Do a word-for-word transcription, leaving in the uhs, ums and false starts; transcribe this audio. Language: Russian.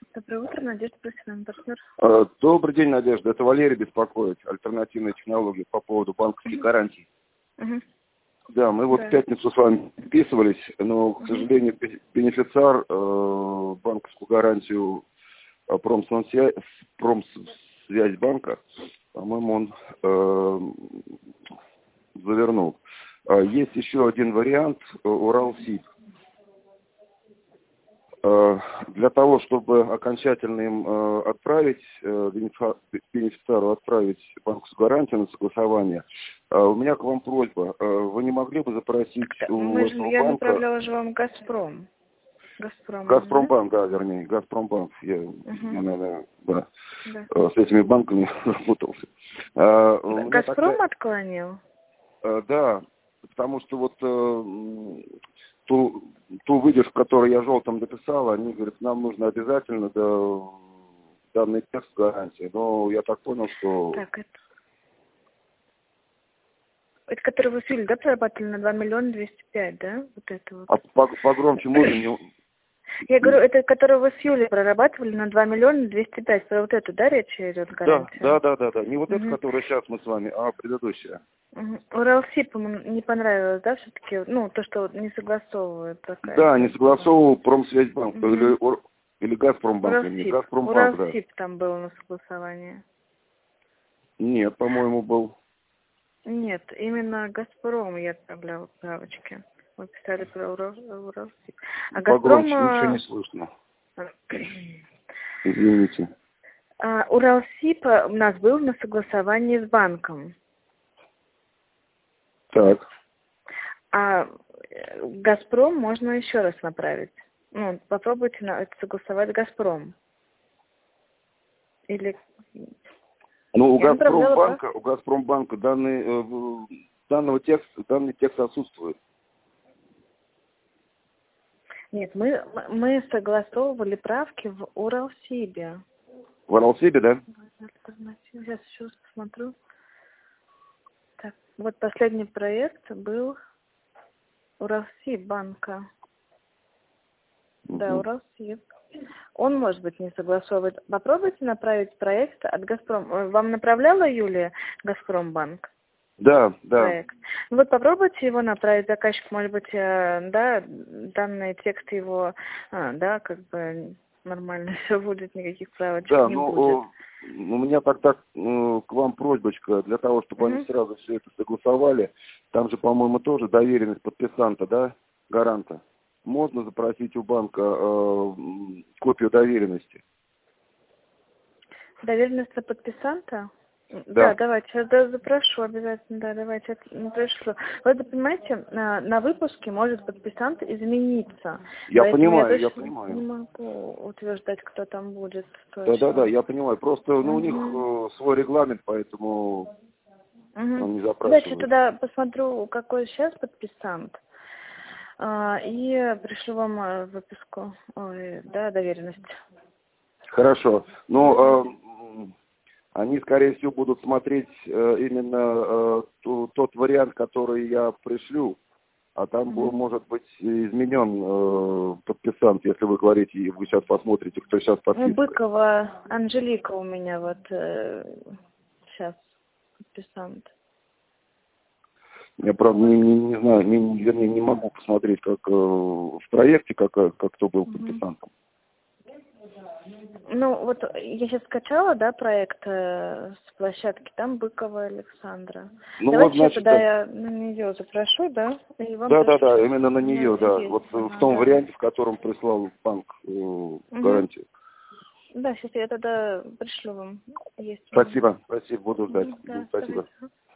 Доброе утро, Надежда, профессиональный партнер. Добрый день, Надежда. Это Валерий беспокоит. Альтернативные технологии по поводу банковских гарантий. Угу. Да, мы вот Да. в пятницу с вами переписывались, но, к Угу. сожалению, бенефициар э, банковскую гарантию э, Промсвязь, Промсвязьбанка, по-моему, он э, завернул. А есть еще один вариант э, Уралсиб. Для того, чтобы окончательно им э, отправить, э, бенефициару отправить банковскую гарантию на согласование, э, у меня к вам просьба. Э, вы не могли бы запросить Так, у мы же, этого я банка... направляла же вам Газпром. Газпром, Газпромбанк, да, вернее, Газпромбанк. Я, угу. я, наверное, да, Да. э, с этими банками запутался. Э, у меня Газпром такая... отклонил? Э, да, потому что вот э, ту, ту выдержку, которую я желтым написал, они говорят, нам нужно обязательно да, данный текст гарантии. Но я так понял, что... Так, это... Это который вы в июле, да, прорабатывали на два миллиона двести пять, да? Вот это вот. А погромче можно? Не... Я говорю, это который вы с июля прорабатывали на два миллиона двести пять. Про вот эту, да, речь идет гарантия? Да, да, да, да, да. Не вот угу. эта, которая сейчас мы с вами, а предыдущая. Угу. Уралсиб ему не понравилось, да, все-таки? Ну, то, что не согласовывает такая. Да, не согласовывал Промсвязьбанк угу. или, или Газпромбанк. Уралсиб. Газпромбанк, да. Уралсиб там был на согласовании. Нет, по-моему, был. Нет, именно Газпром я отправляла правочки. Вы писали про Урал, Уралсиб. А Погромче, Газпром... ничего не слышно. Извините. А, Уралсиб у нас был на согласовании с банком. Так. А Газпром можно еще раз направить. Ну, попробуйте на, согласовать Газпром. Или... Ну, у Я Газпромбанка, направляла, у Газпромбанка данный, э, данного текста, данный текст отсутствует. Нет, мы, мы согласовывали правки в Уралсибе. В Уралсибе, да? Сейчас еще раз посмотрю. Так, вот последний проект был Уралсиб банка. Угу. Да, Уралсиб. Он, может быть, не согласовывает. Попробуйте направить проект от Газпром. Вам направляла Юлия Газпромбанк? Да, да. Проект. Ну вот попробуйте его направить, заказчик, может быть, да, данный текст его, а, да, как бы нормально все будет, никаких правочек да, не ну, будет. У меня тогда э, к вам просьбочка, для того, чтобы Угу. они сразу все это согласовали. Там же, по-моему, тоже доверенность подписанта, да, гаранта. Можно запросить у банка э, копию доверенности? Доверенность на подписанта? Да, Да. давайте, сейчас да, запрошу обязательно, да, давайте, не пришло. Вы понимаете, на, на выпуске может подписант измениться. Я Поэтому понимаю, я я точно понимаю. не могу утверждать, кто там будет Да, да, да, точно. я понимаю. Просто ну, Угу. у них э, свой регламент, поэтому Угу. он не Дальше запрашивает. туда посмотрю, какой сейчас подписант. А, и пришлю вам э, выписку, ой, да, доверенность. Хорошо. Ну, э, они, скорее всего, будут смотреть э, именно э, ту, тот вариант, который я пришлю, а там Угу. может быть изменен э, подписант, если вы говорите, и вы сейчас посмотрите, кто сейчас Ну, подписывает. Быкова Анжелика у меня вот э, сейчас подписант. Я, правда, не, не, не знаю, не, вернее, не могу посмотреть, как э, в проекте, как, как кто был подписантом. Ну, вот я сейчас скачала, да, проект э, с площадки, там Быкова Александра. Ну, Давайте вот, сейчас значит, тогда да. я на нее запрошу, да, и вам Да, да, пришлю да, сейчас. именно на У меня нее, да. есть. Вот Ага, в том да. варианте, в котором прислал банк э, Угу. гарантию. Да, сейчас я тогда пришлю вам. Есть у меня. Спасибо, спасибо, буду ждать. Угу, да, Спасибо. давайте.